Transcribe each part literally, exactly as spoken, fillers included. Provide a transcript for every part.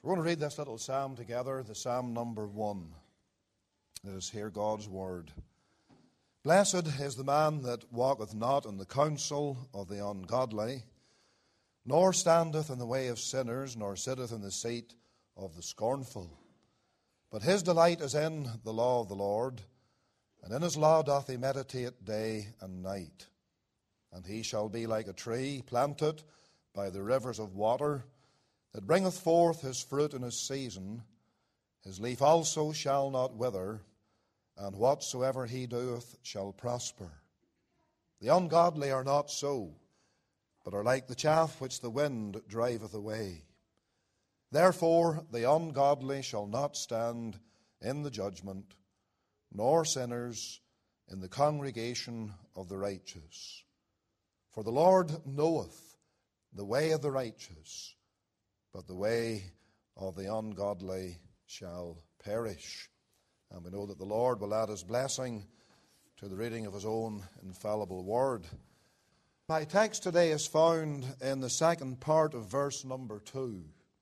We're going to read this little psalm together, the psalm number one. Let us hear God's word. Blessed is the man that walketh not in the counsel of the ungodly, nor standeth in the way of sinners, nor sitteth in the seat of the scornful. But his delight is in the law of the Lord, and in his law doth he meditate day and night. And he shall be like a tree planted by the rivers of water, that bringeth forth his fruit in his season. His leaf also shall not wither, and whatsoever he doeth shall prosper. The ungodly are not so, but are like the chaff which the wind driveth away. Therefore the ungodly shall not stand in the judgment, nor sinners in the congregation of the righteous. For the Lord knoweth the way of the righteous, but the way of the ungodly shall perish. And we know that the Lord will add his blessing to the reading of his own infallible word. My text today is found in the second part of verse number two.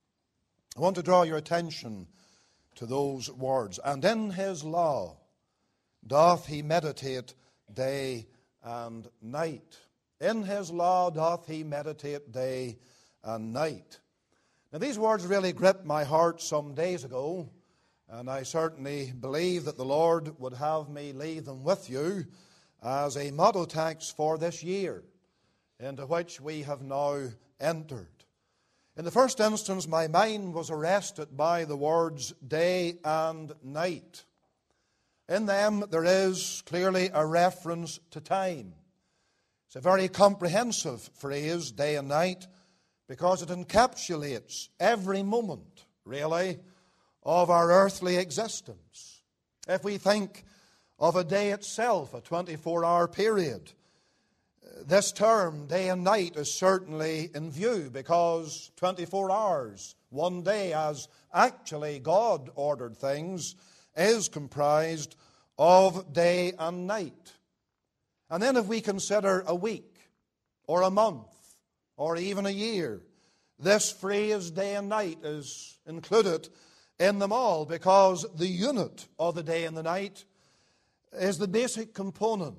I want to draw your attention to those words. And in his law doth he meditate day and night. In his law doth he meditate day and night. Now, these words really gripped my heart some days ago, and I certainly believe that the Lord would have me leave them with you as a motto text for this year, into which we have now entered. In the first instance, my mind was arrested by the words day and night. In them, there is clearly a reference to time. It's a very comprehensive phrase, day and night, because it encapsulates every moment, really, of our earthly existence. If we think of a day itself, a twenty-four hour period, this term, day and night, is certainly in view because twenty-four hours, one day, as actually God ordered things, is comprised of day and night. And then if we consider a week, or a month, or even a year, this phrase day and night is included in them all because the unit of the day and the night is the basic component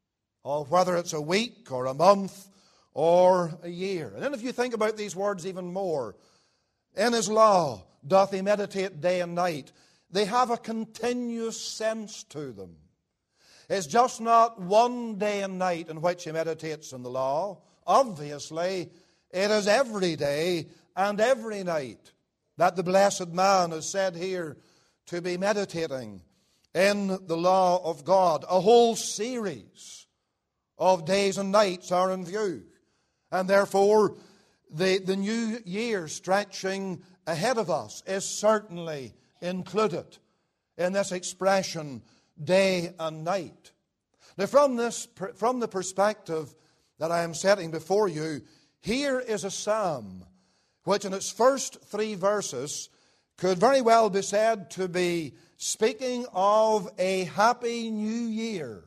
of whether it's a week or a month or a year. And then if you think about these words even more, in his law doth he meditate day and night, they have a continuous sense to them. It's just not one day and night in which he meditates in the law. Obviously, it is every day and every night that the blessed man is said here to be meditating in the law of God. A whole series of days and nights are in view. And therefore, the, the new year stretching ahead of us is certainly included in this expression, day and night. Now, from this, from the perspective that I am setting before you, here is a psalm which in its first three verses could very well be said to be speaking of a happy new year,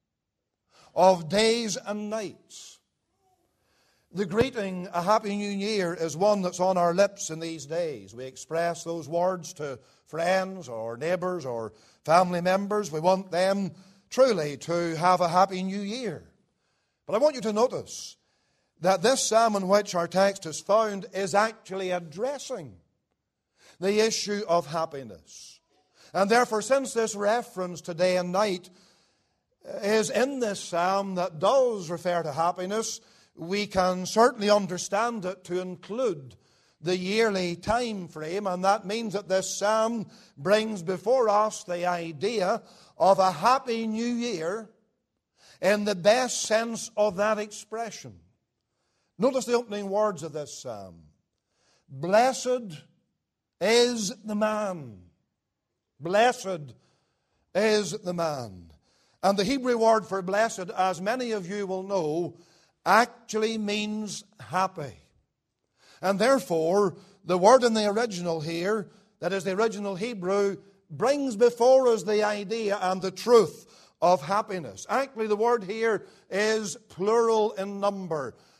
of days and nights. The greeting, a happy new year, is one that's on our lips in these days. We express those words to friends or neighbors or family members. We want them truly to have a happy new year. But I want you to notice that this psalm in which our text is found is actually addressing the issue of happiness. And therefore, since this reference to day and night is in this psalm that does refer to happiness, we can certainly understand it to include the yearly time frame, and that means that this psalm brings before us the idea of a happy new year in the best sense of that expression. Notice the opening words of this psalm. Blessed is the man. Blessed is the man. And the Hebrew word for blessed, as many of you will know, actually means happy. And therefore, the word in the original here, that is the original Hebrew, brings before us the idea and the truth of happiness. Actually, the word here is plural in number.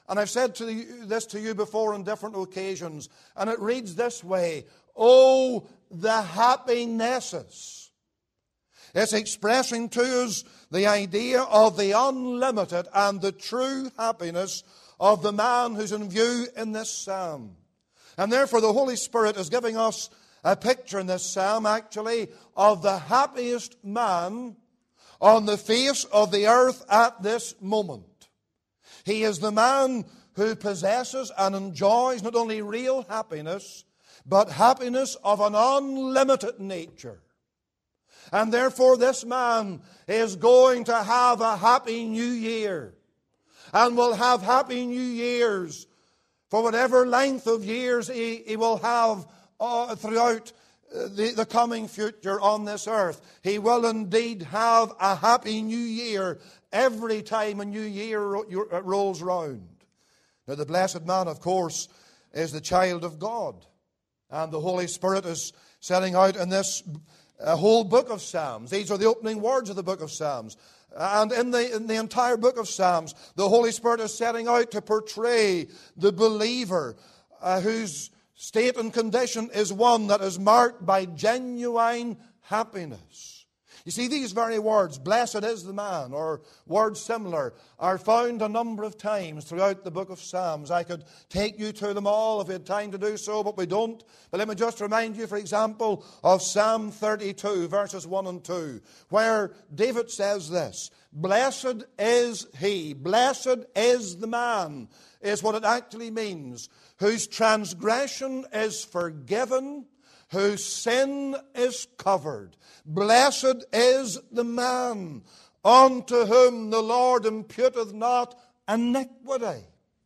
And I've said to you, this to you before on different occasions, and it reads this way: oh, the happinesses. It's expressing to us the idea of the unlimited and the true happiness of the man who's in view in this psalm. And therefore the Holy Spirit is giving us a picture in this psalm, actually, of the happiest man on the face of the earth at this moment. He is the man who possesses and enjoys not only real happiness, but happiness of an unlimited nature. And therefore this man is going to have a happy new year, and will have happy new years for whatever length of years he, he will have uh, throughout the, the coming future on this earth. He will indeed have a happy new year every time a new year ro- rolls round. Now the blessed man, of course, is the child of God. And the Holy Spirit is setting out in this uh, whole book of Psalms. These are the opening words of the book of Psalms. And in the, in the entire book of Psalms, the Holy Spirit is setting out to portray the believer uh, whose state and condition is one that is marked by genuine happiness. You see, these very words, blessed is the man, or words similar, are found a number of times throughout the book of Psalms. I could take you to them all if we had time to do so, but we don't. But let me just remind you, for example, of Psalm thirty-two, verses one and two, where David says this: blessed is he, blessed is the man, is what it actually means, whose transgression is forgiven, whose sin is covered. Blessed is the man unto whom the Lord imputeth not iniquity.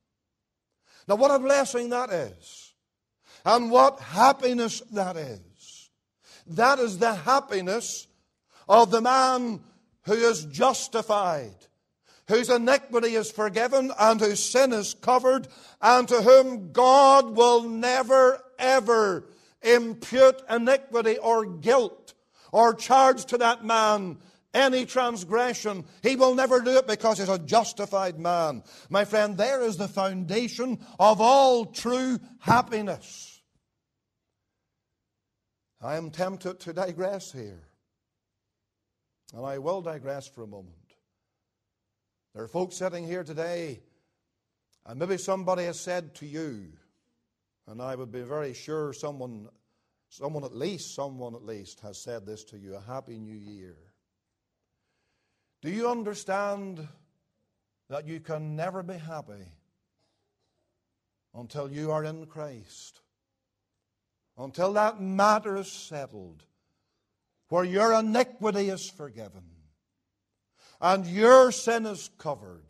Now what a blessing that is. And what happiness that is. That is the happiness of the man who is justified, whose iniquity is forgiven and whose sin is covered, and to whom God will never ever impute iniquity or guilt or charge to that man any transgression. He will never do it because he's a justified man. My friend, there is the foundation of all true happiness. I am tempted to digress here, and I will digress for a moment. There are folks sitting here today, and maybe somebody has said to you, and I would be very sure someone, someone at least, someone at least has said this to you: a happy new year. Do you understand that you can never be happy until you are in Christ? Until that matter is settled, where your iniquity is forgiven, and your sin is covered,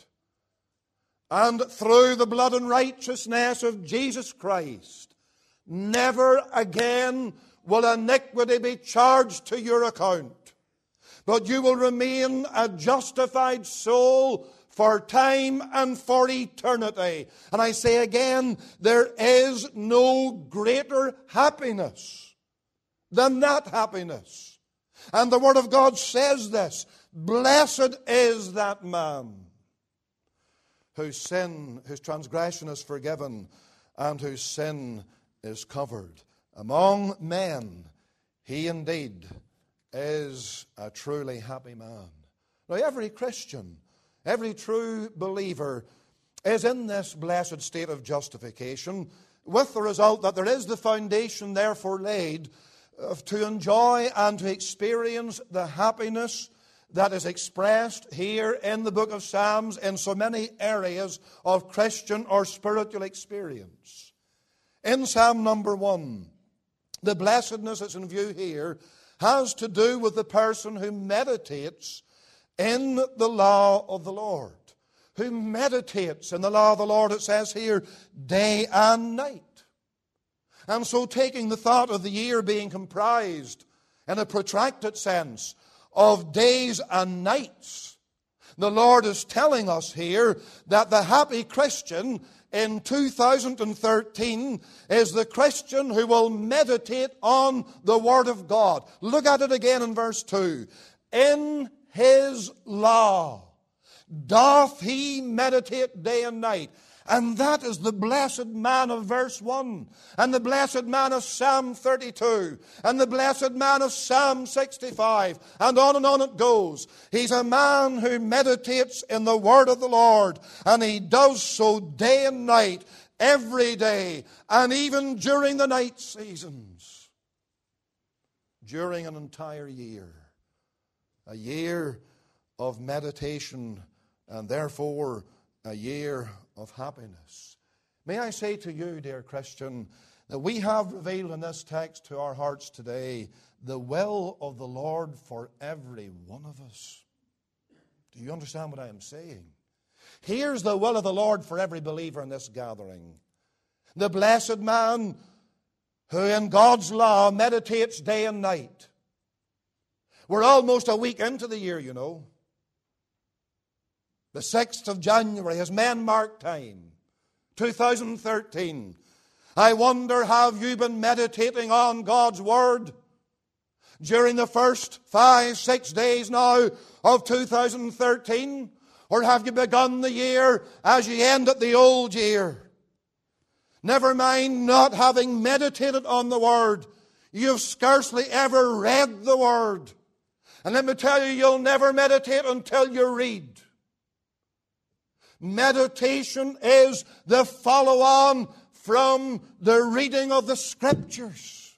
and through the blood and righteousness of Jesus Christ, never again will iniquity be charged to your account, but you will remain a justified soul for time and for eternity. And I say again, there is no greater happiness than that happiness. And the Word of God says this: blessed is that man whose sin, whose transgression is forgiven, and whose sin is covered. Among men, he indeed is a truly happy man. Now, every Christian, every true believer is in this blessed state of justification, with the result that there is the foundation therefore laid to enjoy and to experience the happiness that is expressed here in the book of Psalms in so many areas of Christian or spiritual experience. In Psalm number one, the blessedness that's in view here has to do with the person who meditates in the law of the Lord. Who meditates in the law of the Lord, it says here, day and night. And so taking the thought of the year being comprised in a protracted sense of days and nights, the Lord is telling us here that the happy Christian in two thousand thirteen is the Christian who will meditate on the Word of God. Look at it again in verse two. In His law doth he meditate day and night. And that is the blessed man of verse one, and the blessed man of Psalm thirty-two, and the blessed man of Psalm sixty-five, and on and on it goes. He's a man who meditates in the word of the Lord, and he does so day and night, every day, and even during the night seasons, during an entire year. A year of meditation, and therefore a year of happiness. May I say to you, dear Christian, that we have revealed in this text to our hearts today the will of the Lord for every one of us. Do you understand what I am saying? Here's the will of the Lord for every believer in this gathering. The blessed man who in God's law meditates day and night. We're almost a week into the year, you know. The sixth of January is men-mark time, two thousand thirteen. I wonder, have you been meditating on God's Word during the first five, six days now of two thousand thirteen? Or have you begun the year as you ended the old year? Never mind not having meditated on the Word. You've scarcely ever read the Word. And let me tell you, you'll never meditate until you read. Meditation is the follow-on from the reading of the Scriptures.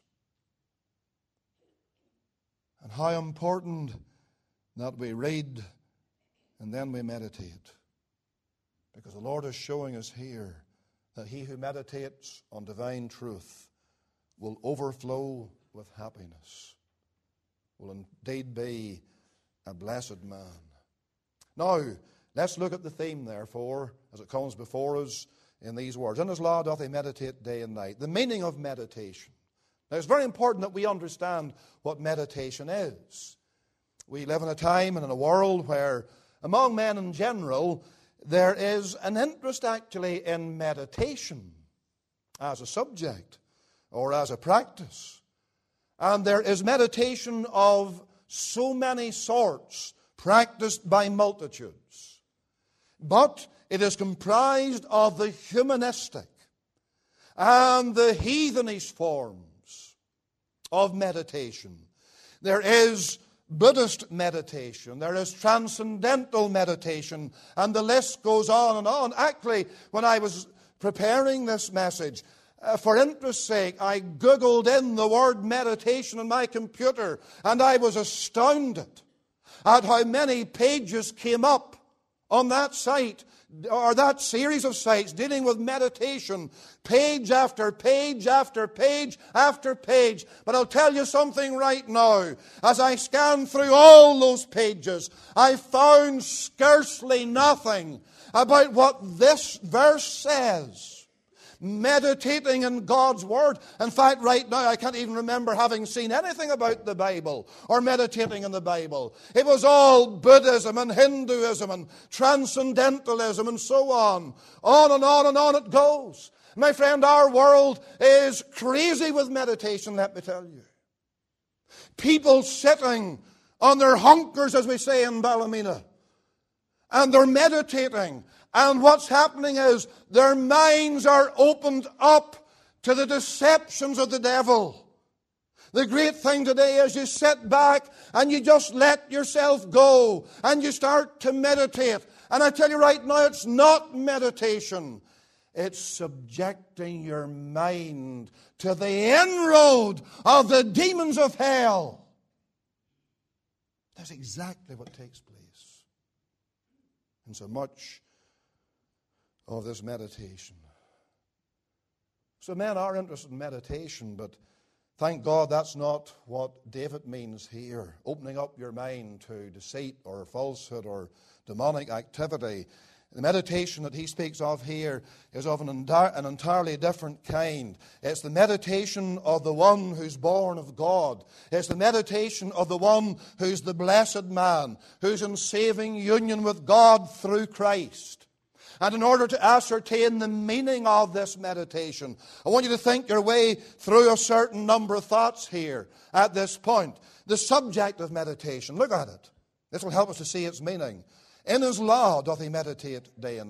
And how important that we read and then we meditate. Because the Lord is showing us here that he who meditates on divine truth will overflow with happiness, will indeed be a blessed man. Now, let's look at the theme, therefore, as it comes before us in these words. In his law doth he meditate day and night. The meaning of meditation. Now, it's very important that we understand what meditation is. We live in a time and in a world where, among men in general, there is an interest actually in meditation as a subject or as a practice. And there is meditation of so many sorts practiced by multitudes. But it is comprised of the humanistic and the heathenish forms of meditation. There is Buddhist meditation, there is transcendental meditation, and the list goes on and on. Actually, when I was preparing this message, uh, for interest's sake, I Googled in the word meditation on my computer, and I was astounded at how many pages came up on that site, or that series of sites dealing with meditation, page after page after page after page. But I'll tell you something right now. As I scanned through all those pages, I found scarcely nothing about what this verse says. Meditating in God's Word. In fact, right now, I can't even remember having seen anything about the Bible or meditating in the Bible. It was all Buddhism and Hinduism and transcendentalism and so on. On and on and on it goes. My friend, our world is crazy with meditation, let me tell you. People sitting on their hunkers, as we say in Ballymena, and they're meditating. And what's happening is their minds are opened up to the deceptions of the devil. The great thing today is you sit back and you just let yourself go and you start to meditate. And I tell you right now, it's not meditation. It's subjecting your mind to the inroad of the demons of hell. That's exactly what takes place. And so much of this meditation. So men are interested in meditation, but thank God that's not what David means here. Opening up your mind to deceit or falsehood or demonic activity. The meditation that he speaks of here is of an, enti- an entirely different kind. It's the meditation of the one who's born of God. It's the meditation of the one who's the blessed man, who's in saving union with God through Christ. And in order to ascertain the meaning of this meditation, I want you to think your way through a certain number of thoughts here at this point. The subject of meditation, look at it. This will help us to see its meaning. In his law doth he meditate day and night.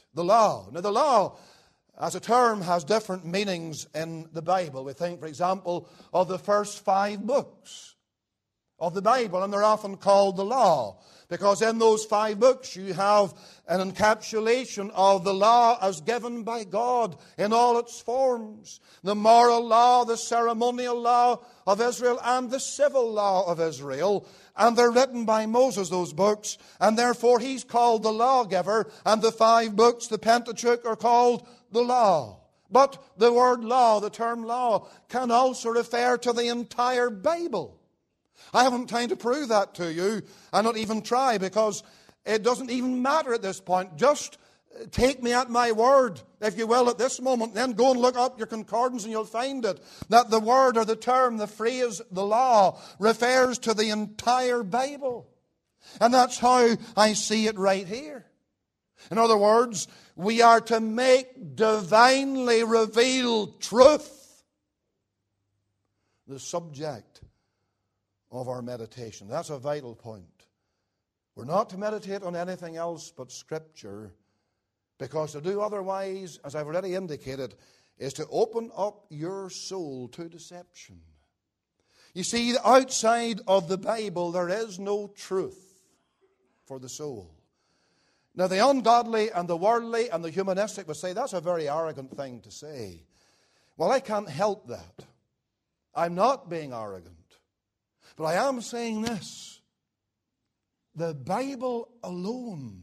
the law. Now, the law as a term has different meanings in the Bible. We think, for example, of the first five books of the Bible, and they're often called the law, because in those five books you have an encapsulation of the law as given by God in all its forms. The moral law, the ceremonial law of Israel, and the civil law of Israel. And they're written by Moses, those books, and therefore he's called the lawgiver, and the five books, the Pentateuch, are called the law. But the word law, the term law, can also refer to the entire Bible. I haven't time to prove that to you. I not even try, because it doesn't even matter at this point. Just take me at my word, if you will, at this moment. Then go and look up your concordance and you'll find it. That the word or the term, the phrase, the law, refers to the entire Bible. And that's how I see it right here. In other words, we are to make divinely revealed truth the subject of our meditation. That's a vital point. We're not to meditate on anything else but Scripture, because to do otherwise, as I've already indicated, is to open up your soul to deception. You see, outside of the Bible, there is no truth for the soul. Now, the ungodly and the worldly and the humanistic would say that's a very arrogant thing to say. Well, I can't help that. I'm not being arrogant. But I am saying this: the Bible alone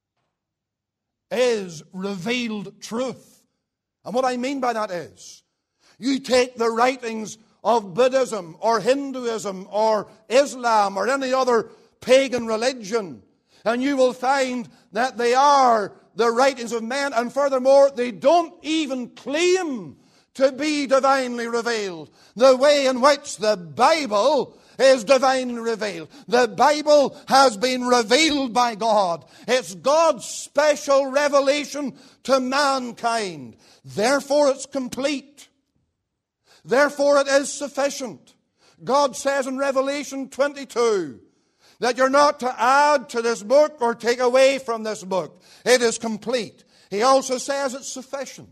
is revealed truth. And what I mean by that is, you take the writings of Buddhism or Hinduism or Islam or any other pagan religion, and you will find that they are the writings of men, and furthermore, they don't even claim to be divinely revealed. The way in which the Bible is divinely revealed. The Bible has been revealed by God. It's God's special revelation to mankind. Therefore it's complete. Therefore it is sufficient. God says in Revelation twenty-two that you're not to add to this book or take away from this book. It is complete. He also says it's sufficient.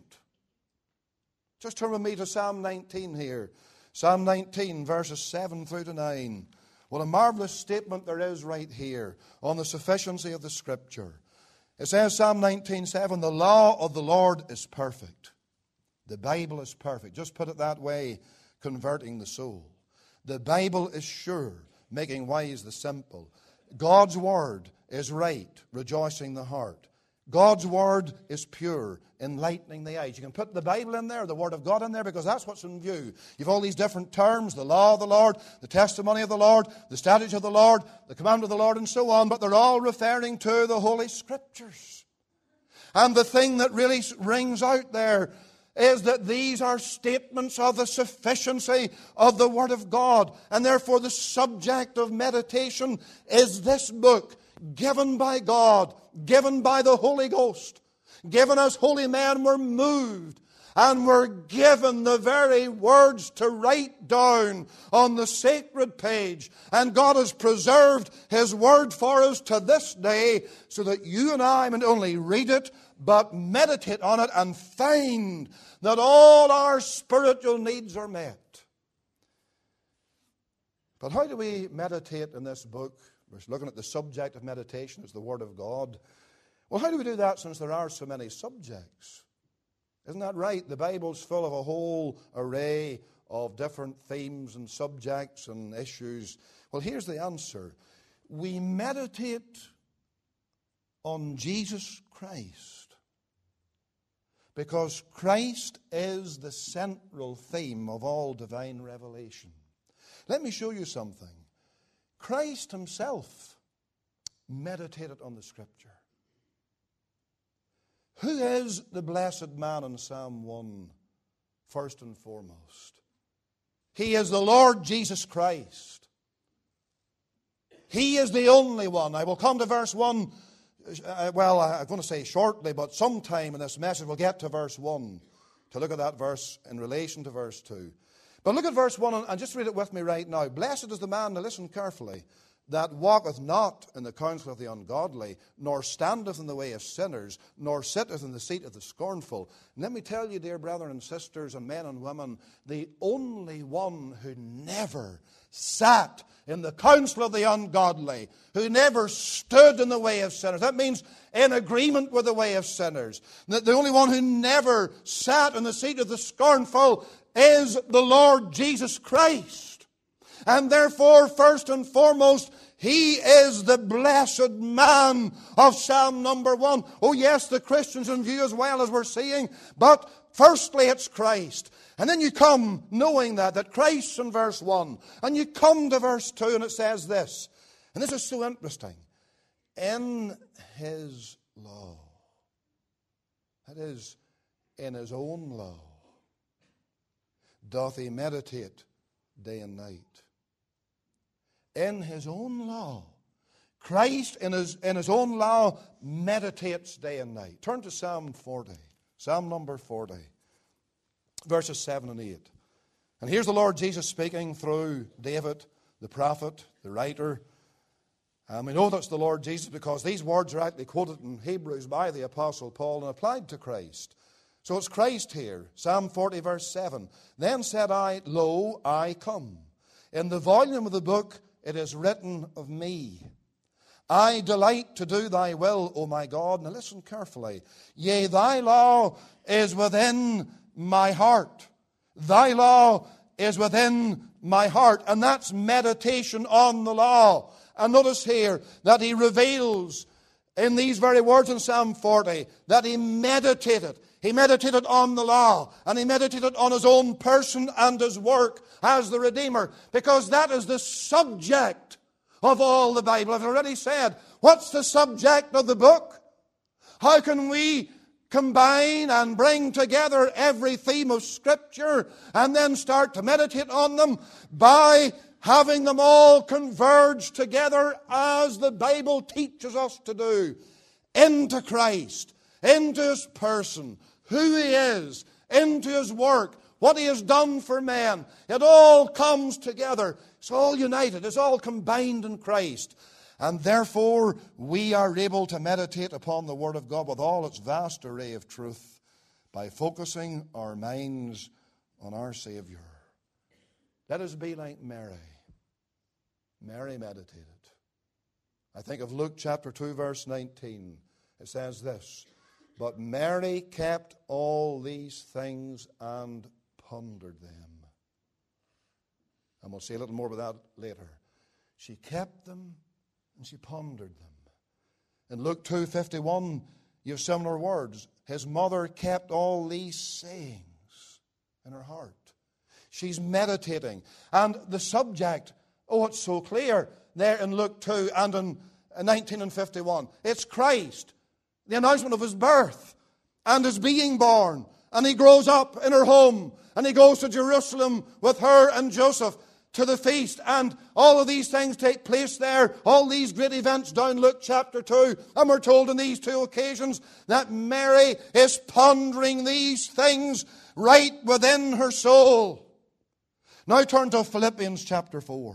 Just turn with me to Psalm nineteen here. Psalm nineteen, verses seven through to nine. What a marvelous statement there is right here on the sufficiency of the Scripture. It says, Psalm nineteen, seven, the law of the Lord is perfect. The Bible is perfect. Just put it that way, converting the soul. The Bible is sure, making wise the simple. God's word is right, rejoicing the heart. God's word is pure, enlightening the eyes. You can put the Bible in there, the word of God in there, because that's what's in view. You've all these different terms: the law of the Lord, the testimony of the Lord, the statutes of the Lord, the command of the Lord, and so on. But they're all referring to the Holy Scriptures. And the thing that really rings out there is that these are statements of the sufficiency of the Word of God. And therefore the subject of meditation is this book, given by God, given by the Holy Ghost, given as holy men were moved, and were given the very words to write down on the sacred page. And God has preserved His Word for us to this day, so that you and I may not only read it, but meditate on it and find that all our spiritual needs are met. But how do we meditate in this book? We're looking at the subject of meditation as the Word of God. Well, how do we do that, since there are so many subjects? Isn't that right? The Bible's full of a whole array of different themes and subjects and issues. Well, here's the answer. We meditate on Jesus Christ, because Christ is the central theme of all divine revelation. Let me show you something. Christ Himself meditated on the Scripture. Who is the blessed man in Psalm one, first and foremost? He is the Lord Jesus Christ. He is the only one. I will come to verse one. Uh, well, I'm going to say shortly, but sometime in this message we'll get to verse one to look at that verse in relation to verse two. But look at verse one and just read it with me right now. Blessed is the man, now listen carefully, that walketh not in the counsel of the ungodly, nor standeth in the way of sinners, nor sitteth in the seat of the scornful. And let me tell you, dear brethren and sisters and men and women, the only one who never sat in the counsel of the ungodly, who never stood in the way of sinners, that means in agreement with the way of sinners, the only one who never sat in the seat of the scornful is the Lord Jesus Christ. And therefore, first and foremost, He is the blessed man of Psalm number one. Oh yes, the Christians in view as well, as we're seeing. But firstly, it's Christ. And then you come knowing that, that Christ's in verse one. And you come to verse two and it says this. And this is so interesting. In His law. That is, in His own law. Doth He meditate day and night. In His own law. Christ in his, in his own law meditates day and night. Turn to Psalm forty. Psalm number forty. Verses seven and eight. And here's the Lord Jesus speaking through David, the prophet, the writer. And we know that's the Lord Jesus because these words are actually quoted in Hebrews by the Apostle Paul and applied to Christ. So it's Christ here. Psalm forty verse seven. Then said I, Lo, I come. In the volume of the book it is written of me. I delight to do thy will, O my God. Now listen carefully. Yea, thy law is within my heart. Thy law is within my heart. And that's meditation on the law. And notice here that he reveals in these very words in Psalm forty that he meditated. He meditated on the law, and he meditated on his own person and his work as the Redeemer, because that is the subject of all the Bible. I've already said, what's the subject of the book? How can we combine and bring together every theme of Scripture and then start to meditate on them? By having them all converge together as the Bible teaches us to do, into Christ, into His person, who He is, into His work, what He has done for men. It all comes together. It's all united. It's all combined in Christ. And therefore, we are able to meditate upon the Word of God with all its vast array of truth by focusing our minds on our Savior. Let us be like Mary. Mary meditated. I think of Luke chapter two, verse nineteen. It says this, But Mary kept all these things and pondered them. And we'll see a little more about that later. She kept them and she pondered them. In Luke two fifty-one, you have similar words. His mother kept all these sayings in her heart. She's meditating. And the subject, oh, it's so clear there in Luke two and in nineteen and fifty-one. It's Christ. The announcement of His birth and His being born. And He grows up in her home. And He goes to Jerusalem with her and Joseph to the feast. And all of these things take place there. All these great events down Luke chapter two. And we're told on these two occasions that Mary is pondering these things right within her soul. Now turn to Philippians chapter four.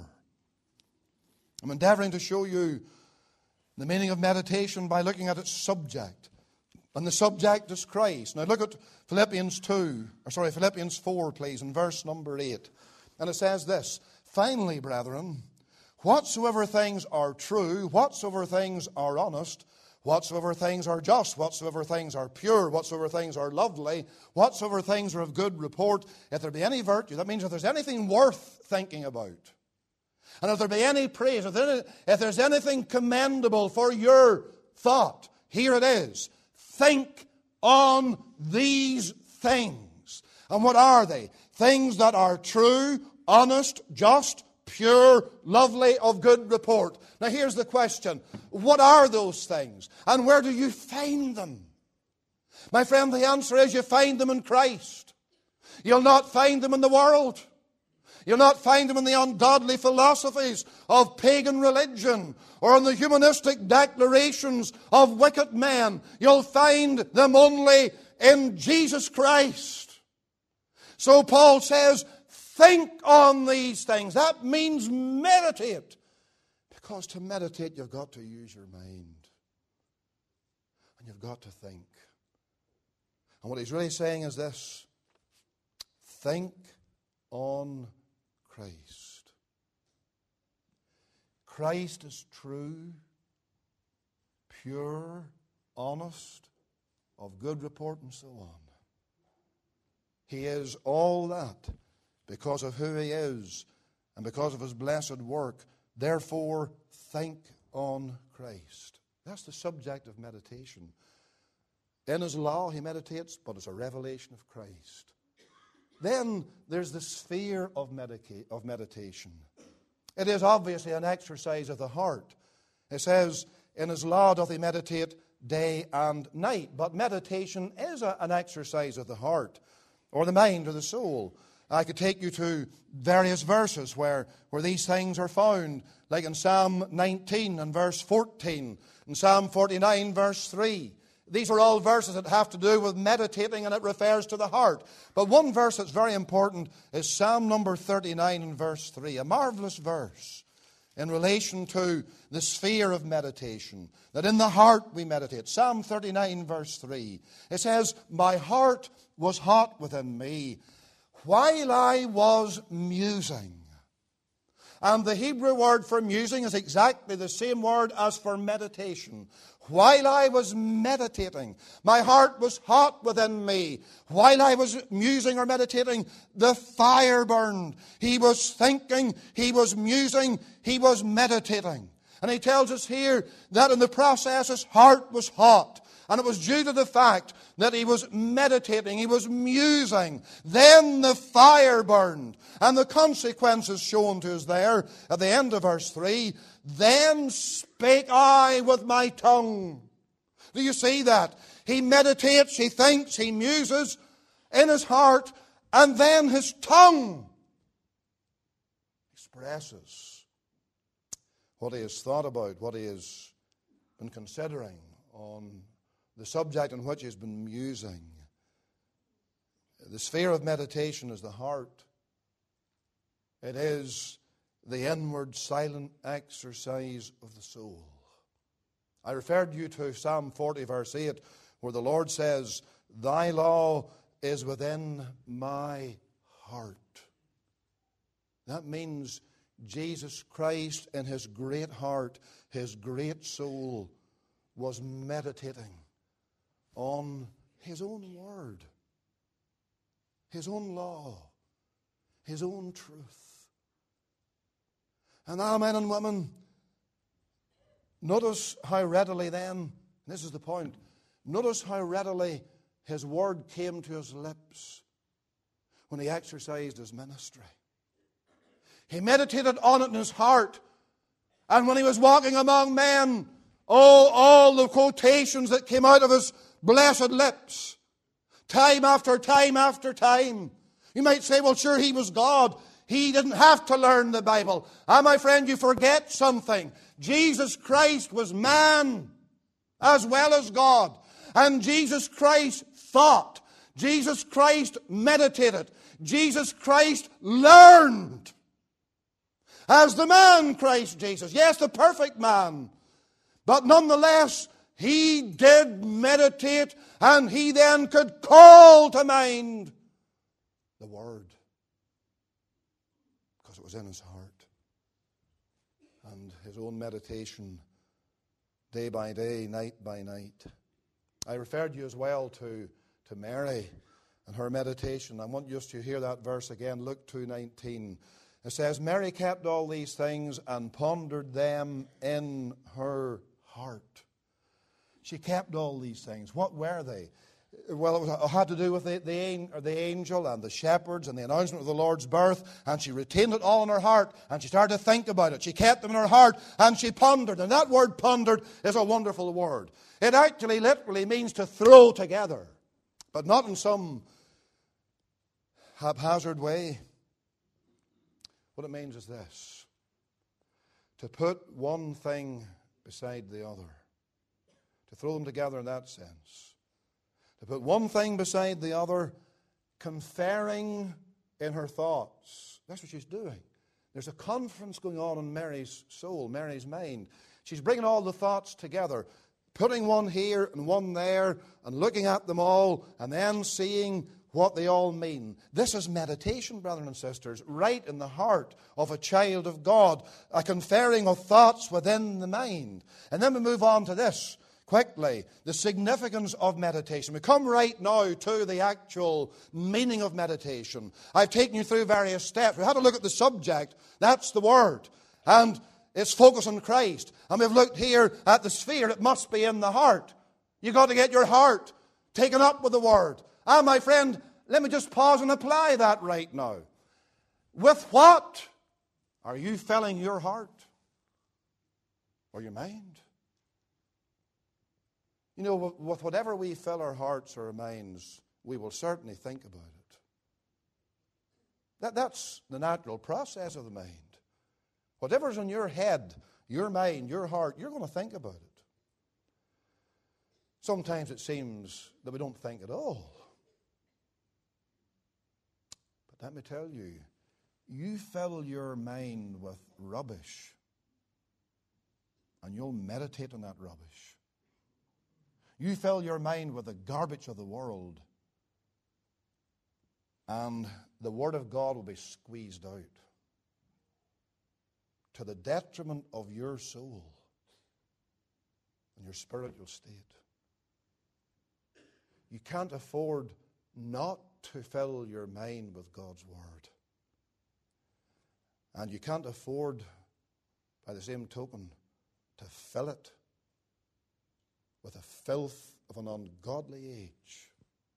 I'm endeavoring to show you the meaning of meditation by looking at its subject. And the subject is Christ. Now look at Philippians two, or sorry, Philippians four, please, in verse number eight. And it says this, Finally, brethren, whatsoever things are true, whatsoever things are honest, whatsoever things are just, whatsoever things are pure, whatsoever things are lovely, whatsoever things are of good report, if there be any virtue, that means if there's anything worth thinking about, and if there be any praise, if, there, if there's anything commendable for your thought, here it is. Think on these things. And what are they? Things that are true, honest, just, pure, lovely, of good report. Now here's the question. What are those things? And where do you find them? My friend, the answer is you find them in Christ. You'll not find them in the world. You'll not find them in the ungodly philosophies of pagan religion or in the humanistic declarations of wicked men. You'll find them only in Jesus Christ. So Paul says, think on these things. That means meditate. Because to meditate, you've got to use your mind. And you've got to think. And what he's really saying is this: think on Christ. Christ is true, pure, honest, of good report, and so on. He is all that because of who he is and because of his blessed work. Therefore, think on Christ. That's the subject of meditation. In his law he meditates, but it's a revelation of Christ. Then there's the sphere of, medica- of meditation. It is obviously an exercise of the heart. It says, in his law doth he meditate day and night. But meditation is a, an exercise of the heart, or the mind, or the soul. I could take you to various verses where, where these things are found, like in Psalm nineteen and verse fourteen, and Psalm forty-nine verse three. These are all verses that have to do with meditating, and it refers to the heart. But one verse that's very important is Psalm number thirty-nine and verse three, a marvelous verse in relation to the sphere of meditation, that in the heart we meditate. Psalm thirty-nine verse three, it says, my heart was hot within me while I was musing. And the Hebrew word for musing is exactly the same word as for meditation. While I was meditating, my heart was hot within me. While I was musing or meditating, the fire burned. He was thinking, he was musing, he was meditating. And he tells us here that in the process his heart was hot. And it was due to the fact that he was meditating, he was musing. Then the fire burned. And the consequences shown to us there at the end of verse three. Then spake I with my tongue. Do you see that? He meditates, he thinks, he muses in his heart, and then his tongue expresses what he has thought about, what he has been considering on the subject on which he has been musing. The sphere of meditation is the heart. It is the inward silent exercise of the soul. I referred you to Psalm forty verse eight, where the Lord says, thy law is within my heart. That means Jesus Christ in his great heart, his great soul, was meditating on his own word, his own law, his own truth. And now, men and women, notice how readily then, this is the point, notice how readily his word came to his lips when he exercised his ministry. He meditated on it in his heart. And when he was walking among men, oh, all the quotations that came out of his blessed lips, time after time after time. You might say, well, sure, he was God. He didn't have to learn the Bible. Ah, my friend, you forget something. Jesus Christ was man as well as God. And Jesus Christ thought. Jesus Christ meditated. Jesus Christ learned. As the man Christ Jesus. Yes, the perfect man. But nonetheless, he did meditate, and he then could call to mind the Word. Because it was in his heart. And his own meditation, day by day, night by night. I referred you as well to, to Mary and her meditation. I want you to hear that verse again, Luke two nineteen. It says, Mary kept all these things and pondered them in her heart. She kept all these things. What were they? Well, it, was, it had to do with the, the, the angel and the shepherds and the announcement of the Lord's birth. And she retained it all in her heart. And she started to think about it. She kept them in her heart. And she pondered. And that word pondered is a wonderful word. It actually literally means to throw together. But not in some haphazard way. What it means is this: to put one thing beside the other. To throw them together in that sense. To put one thing beside the other, conferring in her thoughts. That's what she's doing. There's a conference going on in Mary's soul, Mary's mind. She's bringing all the thoughts together, putting one here and one there, and looking at them all, and then seeing what they all mean. This is meditation, brothers and sisters, right in the heart of a child of God, a conferring of thoughts within the mind. And then we move on to this quickly, the significance of meditation. We come right now to the actual meaning of meditation. I've taken you through various steps. We had to look at the subject. That's the Word. And it's focused on Christ. And we've looked here at the sphere. It must be in the heart. You've got to get your heart taken up with the Word. Ah, my friend, let me just pause and apply that right now. With what are you filling your heart or your mind? You know, with whatever we fill our hearts or our minds, we will certainly think about it. That, that's the natural process of the mind. Whatever's in your head, your mind, your heart, you're going to think about it. Sometimes it seems that we don't think at all. But let me tell you, you fill your mind with rubbish, and you'll meditate on that rubbish. You fill your mind with the garbage of the world, and the Word of God will be squeezed out to the detriment of your soul and your spiritual state. You can't afford not to fill your mind with God's Word. And you can't afford, by the same token, to fill it with the filth of an ungodly age.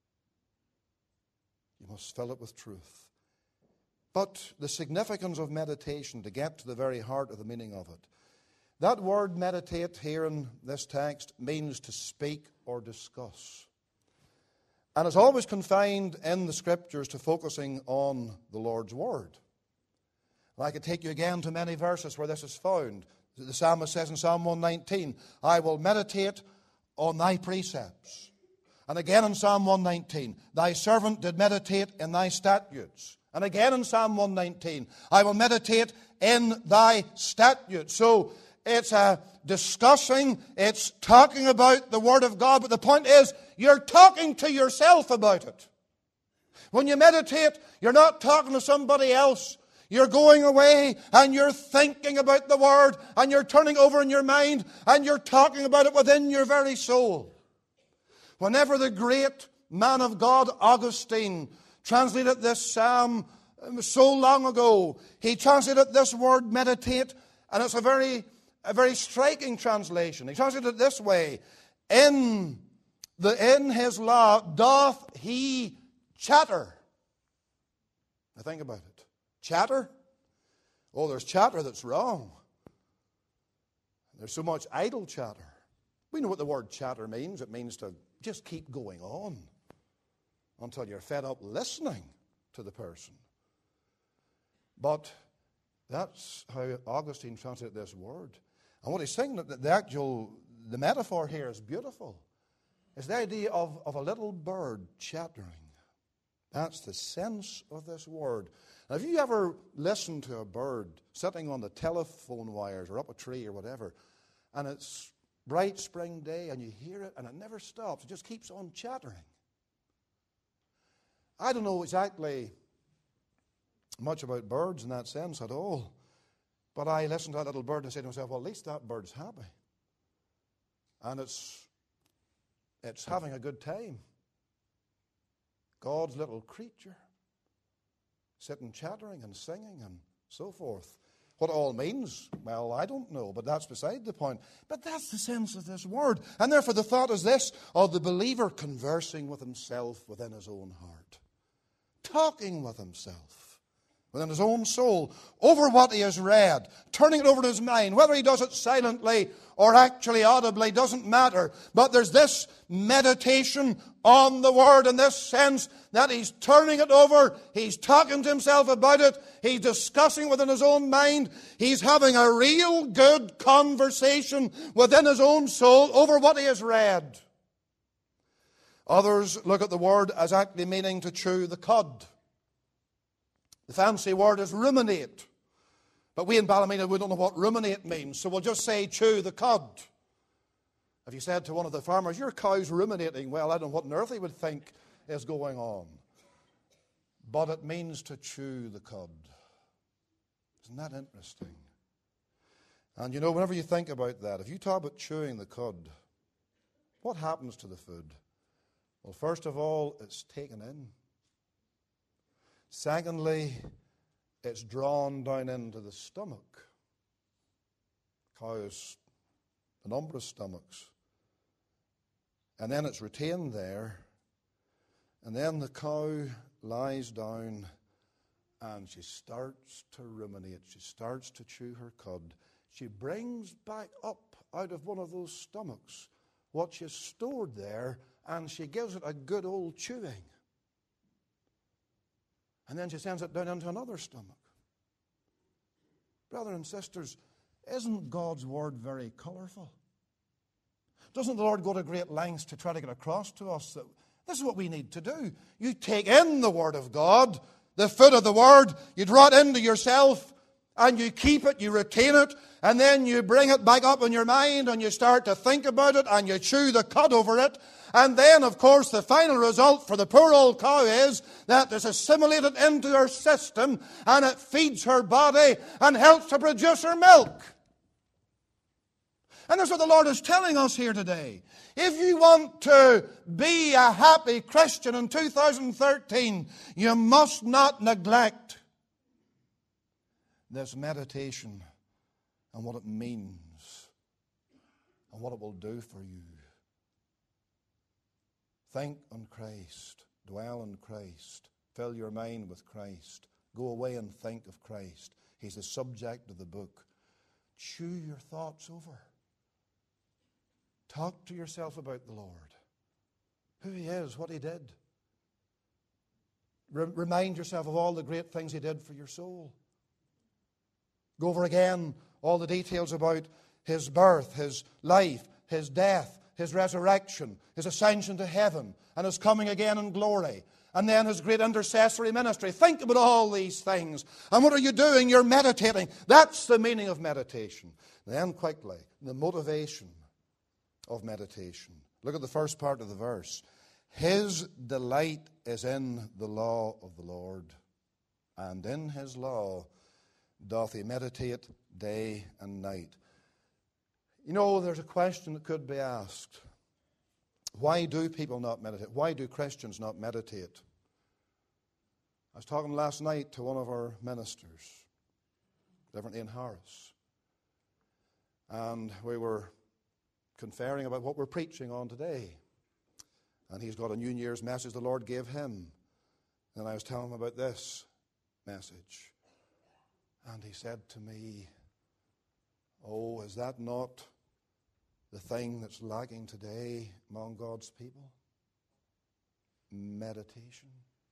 You must fill it with truth. But the significance of meditation, to get to the very heart of the meaning of it, that word meditate here in this text means to speak or discuss. And it's always confined in the Scriptures to focusing on the Lord's Word. I could take you again to many verses where this is found. The psalmist says in Psalm one nineteen, I will meditate on thy precepts. And again in Psalm one nineteen, thy servant did meditate in thy statutes. And again in Psalm one nineteen, I will meditate in thy statutes. So it's a discussing, it's talking about the Word of God, but the point is, you're talking to yourself about it. When you meditate, you're not talking to somebody else. You're going away and you're thinking about the Word, and you're turning over in your mind and you're talking about it within your very soul. Whenever the great man of God, Augustine, translated this psalm so long ago, he translated this word meditate, and it's a very, a very striking translation. He translated it this way: In the in his law doth he chatter. Now think about it. Chatter? Oh, there's chatter that's wrong. There's so much idle chatter. We know what the word chatter means. It means to just keep going on until you're fed up listening to the person. But that's how Augustine translated this word. And what he's saying, that the actual, the metaphor here is beautiful. It's the idea of, of a little bird chattering. That's the sense of this word. Now, have you ever listened to a bird sitting on the telephone wires or up a tree or whatever, and it's bright spring day and you hear it and it never stops. It just keeps on chattering. I don't know exactly much about birds in that sense at all, but I listened to that little bird and I said to myself, well, at least that bird's happy. And it's, it's having a good time. God's little creature, sitting chattering and singing and so forth. What it all means, well, I don't know, but that's beside the point. But that's the sense of this word. And therefore the thought is this, of the believer conversing with himself within his own heart. Talking with himself within his own soul over what he has read. Turning it over to his mind. Whether he does it silently or actually audibly doesn't matter. But there's this meditation on the Word in this sense that he's turning it over. He's talking to himself about it. He's discussing within his own mind. He's having a real good conversation within his own soul over what he has read. Others look at the word as actually meaning to chew the cud. The fancy word is ruminate. But we in Ballymena, we don't know what ruminate means, so we'll just say chew the cud. If you said to one of the farmers, your cow's ruminating, well, I don't know what on earth he would think is going on. But it means to chew the cud. Isn't that interesting? And you know, whenever you think about that, if you talk about chewing the cud, what happens to the food? Well, first of all, it's taken in. Secondly, it's drawn down into the stomach. Cows, a number of stomachs. And then it's retained there. And then the cow lies down and she starts to ruminate. She starts to chew her cud. She brings back up out of one of those stomachs what she's stored there, and she gives it a good old chewing. And then she sends it down into another stomach. Brothers and sisters, isn't God's word very colorful? Doesn't the Lord go to great lengths to try to get across to us that this is what we need to do? You take in the word of God, the food of the word, you draw it into yourself, and you keep it, you retain it, and then you bring it back up in your mind, and you start to think about it, and you chew the cud over it. And then, of course, the final result for the poor old cow is that it's assimilated into her system, and it feeds her body and helps to produce her milk. And that's what the Lord is telling us here today. If you want to be a happy Christian in two thousand thirteen, you must not neglect this meditation and what it means and what it will do for you. Think on Christ. Dwell on Christ. Fill your mind with Christ. Go away and think of Christ. He's the subject of the book. Chew your thoughts over. Talk to yourself about the Lord. Who He is, what He did. Re- remind yourself of all the great things He did for your soul. Go over again all the details about His birth, His life, His death, His resurrection, His ascension to heaven, and His coming again in glory. And then His great intercessory ministry. Think about all these things. And what are you doing? You're meditating. That's the meaning of meditation. Then quickly, the motivation of meditation. Look at the first part of the verse. His delight is in the law of the Lord, and in His law doth he meditate day and night. You know, there's a question that could be asked. Why do people not meditate? Why do Christians not meditate? I was talking last night to one of our ministers, Reverend Ian Harris, and we were conferring about what we're preaching on today. And he's got a New Year's message the Lord gave him. And I was telling him about this message. And he said to me, oh, is that not the thing that's lacking today among God's people? Meditation.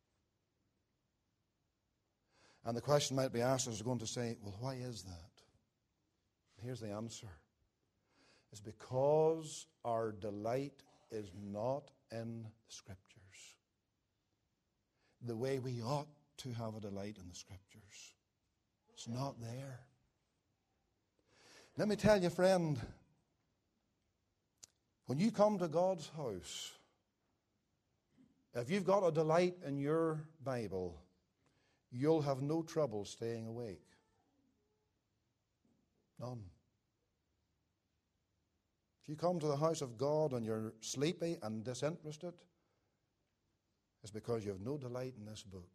And the question might be asked is going to say, well, why is that? Here's the answer. It's because our delight is not in the Scriptures the way we ought to have a delight in the Scriptures. It's not there. Let me tell you, friend, when you come to God's house, if you've got a delight in your Bible, you'll have no trouble staying awake. None. If you come to the house of God and you're sleepy and disinterested, it's because you have no delight in this book.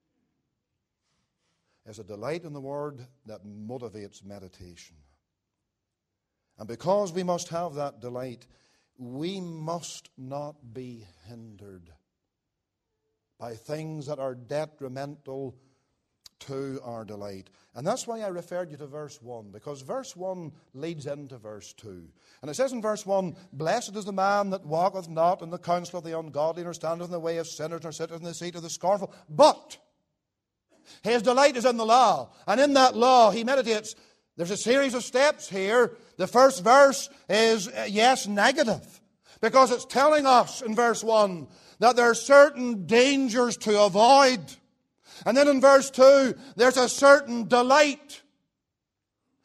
It's a delight in the Word that motivates meditation. And because we must have that delight, we must not be hindered by things that are detrimental to our delight. And that's why I referred you to verse one, because verse one leads into verse two. And it says in verse one, blessed is the man that walketh not in the counsel of the ungodly, nor standeth in the way of sinners, nor sitteth in the seat of the scornful. But his delight is in the law, and in that law he meditates. There's a series of steps here. The first verse is, uh, yes, negative, because it's telling us in verse one that there are certain dangers to avoid. And then in verse two, there's a certain delight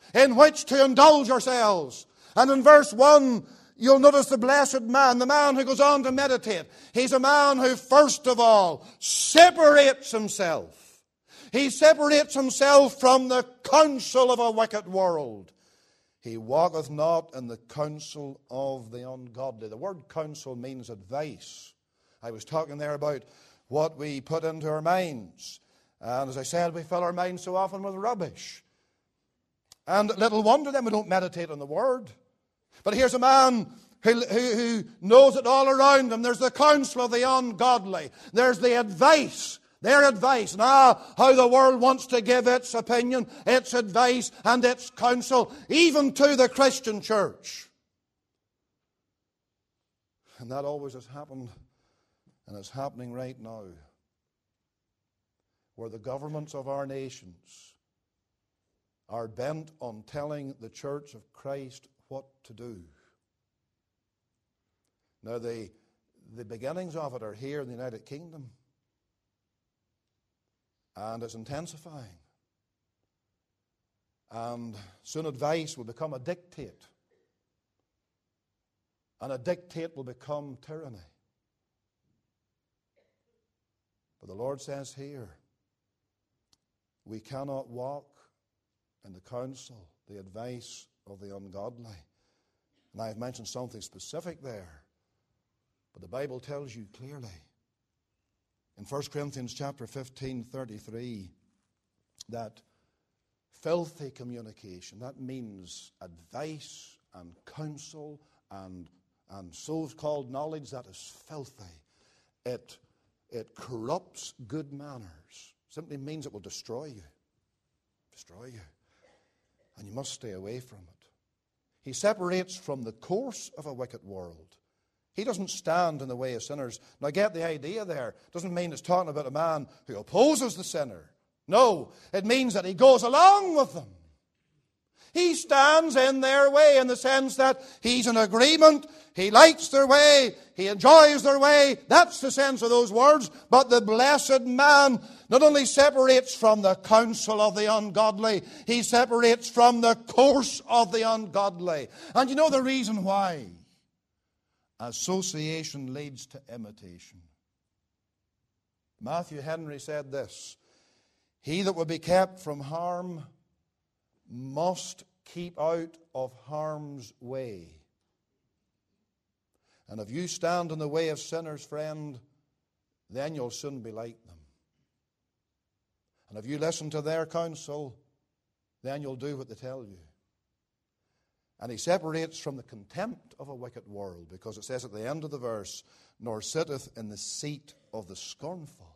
in which to indulge ourselves. And in verse one, you'll notice the blessed man, the man who goes on to meditate. He's a man who, first of all, separates himself. He separates himself from the counsel of a wicked world. He walketh not in the counsel of the ungodly. The word counsel means advice. I was talking there about what we put into our minds. And as I said, we fill our minds so often with rubbish. And little wonder then we don't meditate on the Word. But here's a man who, who, who knows it all around him. There's the counsel of the ungodly. There's the advice. Their advice. Now, how the world wants to give its opinion, its advice, and its counsel, even to the Christian church. And that always has happened, and is happening right now, where the governments of our nations are bent on telling the Church of Christ what to do. Now, the, the beginnings of it are here in the United Kingdom. And it's intensifying. And soon advice will become a dictate. And a dictate will become tyranny. But the Lord says here, we cannot walk in the counsel, the advice of the ungodly. And I have mentioned something specific there. But the Bible tells you clearly, in First Corinthians chapter fifteen, thirty-three, that filthy communication, that means advice and counsel and, and so-called knowledge that is filthy. It, it corrupts good manners. Simply means it will destroy you. Destroy you. And you must stay away from it. He separates from the course of a wicked world. He doesn't stand in the way of sinners. Now get the idea there. It doesn't mean it's talking about a man who opposes the sinner. No, it means that he goes along with them. He stands in their way in the sense that he's in agreement, he likes their way, he enjoys their way. That's the sense of those words. But the blessed man not only separates from the counsel of the ungodly, he separates from the course of the ungodly. And you know the reason why? Association leads to imitation. Matthew Henry said this, he that would be kept from harm must keep out of harm's way. And if you stand in the way of sinners, friend, then you'll soon be like them. And if you listen to their counsel, then you'll do what they tell you. And he separates from the contempt of a wicked world, because it says at the end of the verse, nor sitteth in the seat of the scornful.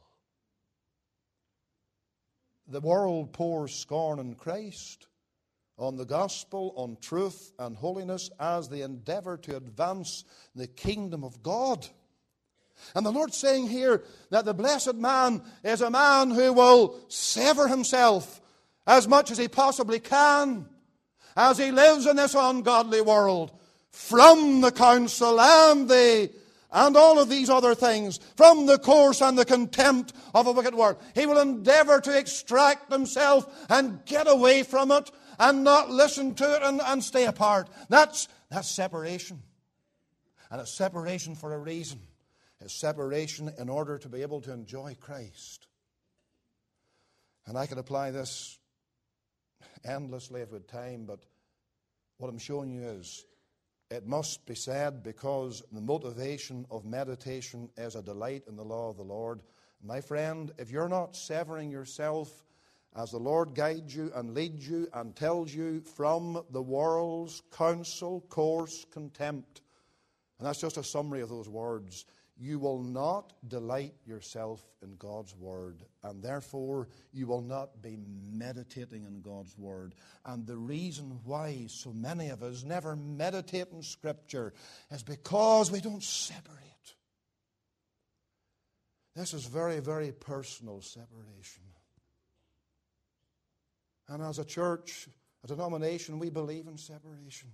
The world pours scorn on Christ, on the gospel, on truth and holiness, as they endeavor to advance the kingdom of God. And the Lord's saying here that the blessed man is a man who will sever himself as much as he possibly can, as he lives in this ungodly world, from the counsel and the and all of these other things, from the course and the contempt of a wicked world. He will endeavor to extract himself and get away from it and not listen to it and, and stay apart. That's, that's separation. And it's separation for a reason. It's separation in order to be able to enjoy Christ. And I could apply this endlessly if we had time, but what I'm showing you is it must be said, because the motivation of meditation is a delight in the law of the Lord. My friend, if you're not severing yourself as the Lord guides you and leads you and tells you from the world's counsel, course, contempt, and that's just a summary of those words, you will not delight yourself in God's Word, and therefore you will not be meditating in God's Word. And the reason why so many of us never meditate in Scripture is because we don't separate. This is very, very personal separation. And as a church, a denomination, we believe in separation.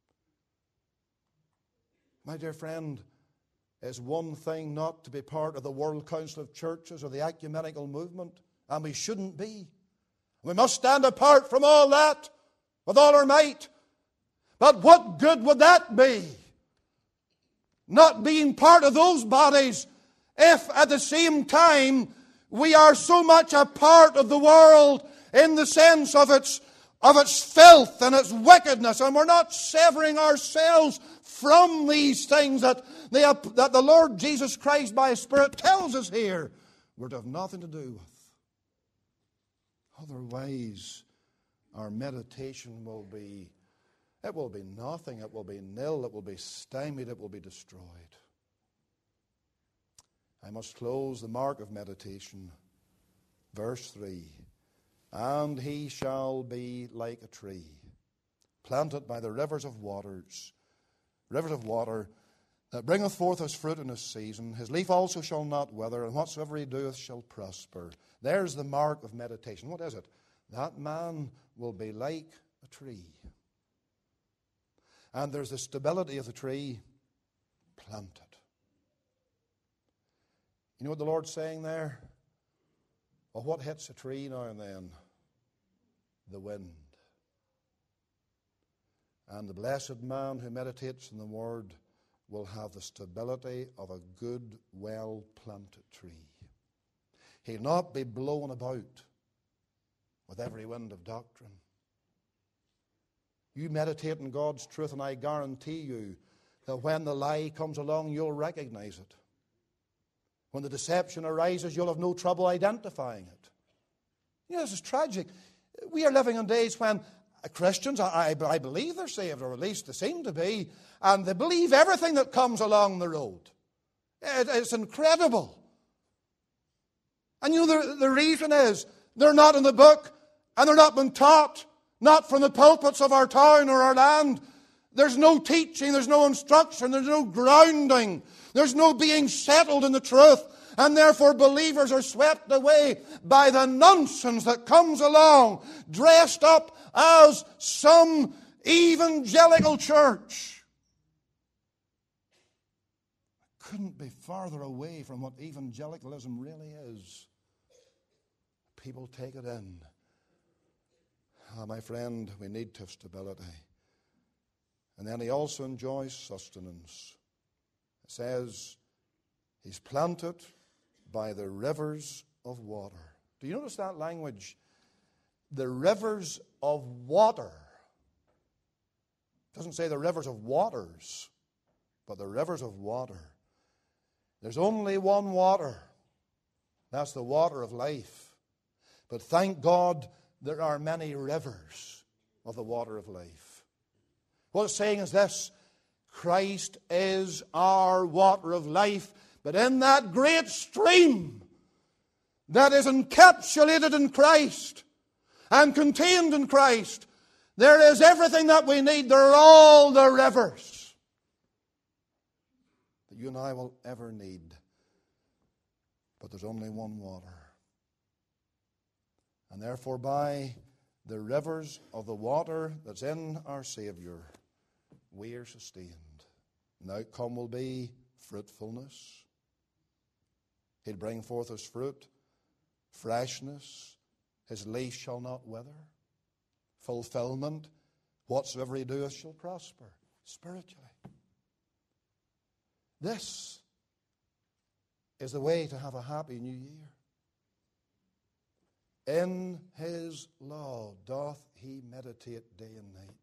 My dear friend, it's one thing not to be part of the World Council of Churches or the ecumenical movement, and we shouldn't be. We must stand apart from all that. with all our might. But what good would that be? Not being part of those bodies if at the same time we are so much a part of the world in the sense of its, of its filth and its wickedness, and we're not severing ourselves from these things that, they, that the Lord Jesus Christ by His Spirit tells us here we're to have nothing to do with. Otherwise, our meditation will be, it will be nothing, it will be nil, it will be stymied, it will be destroyed. I must close the mark of meditation. Verse three. And he shall be like a tree, planted by the rivers of waters, rivers of water, that bringeth forth his fruit in his season. His leaf also shall not wither, and whatsoever he doeth shall prosper. There's the mark of meditation. What is it? That man will be like a tree. And there's the stability of the tree, planted. You know what the Lord's saying there? Well, what hits a tree now and then? The wind. And the blessed man who meditates in the Word will have the stability of a good, well-planted tree. He'll not be blown about with every wind of doctrine. You meditate in God's truth, and I guarantee you that when the lie comes along, you'll recognize it. When the deception arises, you'll have no trouble identifying it. You know, this is tragic. We are living in days when Christians, I, I believe they're saved, or at least they seem to be, and they believe everything that comes along the road. It, it's incredible. And you know, the, the reason is they're not in the book, and they're not been taught, not from the pulpits of our town or our land. There's no teaching, there's no instruction, there's no grounding, there's no being settled in the truth. And therefore believers are swept away by the nonsense that comes along, dressed up as some evangelical church. I couldn't be farther away from what evangelicalism really is. People take it in. Ah, my friend, we need to have stability. And then he also enjoys sustenance. It says, he's planted by the rivers of water. Do you notice that language? The rivers of water. It doesn't say the rivers of waters, but the rivers of water. There's only one water. That's the water of life. But thank God there are many rivers of the water of life. What it's saying is this: Christ is our water of life, but in that great stream that is encapsulated in Christ and contained in Christ, there is everything that we need. There are all the rivers that you and I will ever need. But there's only one water. And therefore, by the rivers of the water that's in our Savior, we are sustained. And the outcome will be fruitfulness. He'll bring forth his fruit, freshness. His leaf shall not wither. Fulfillment. Whatsoever he doeth shall prosper spiritually. This is the way to have a happy new year. In his law doth he meditate day and night.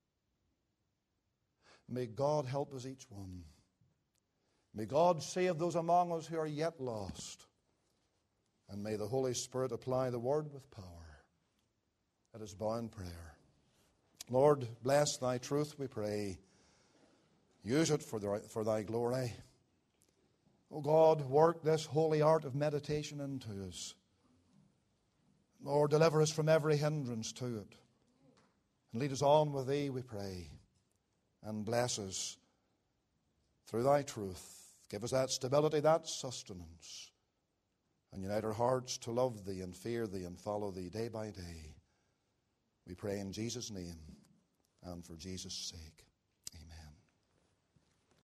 May God help us each one. May God save those among us who are yet lost. And may the Holy Spirit apply the word with power. Let us bow in prayer. Lord, bless thy truth, we pray. Use it for, the, for thy glory. O God, work this holy art of meditation into us. Lord, deliver us from every hindrance to it. And lead us on with thee, we pray. And bless us through thy truth. Give us that stability, that sustenance. And unite our hearts to love thee and fear thee and follow thee day by day. We pray in Jesus' name and for Jesus' sake.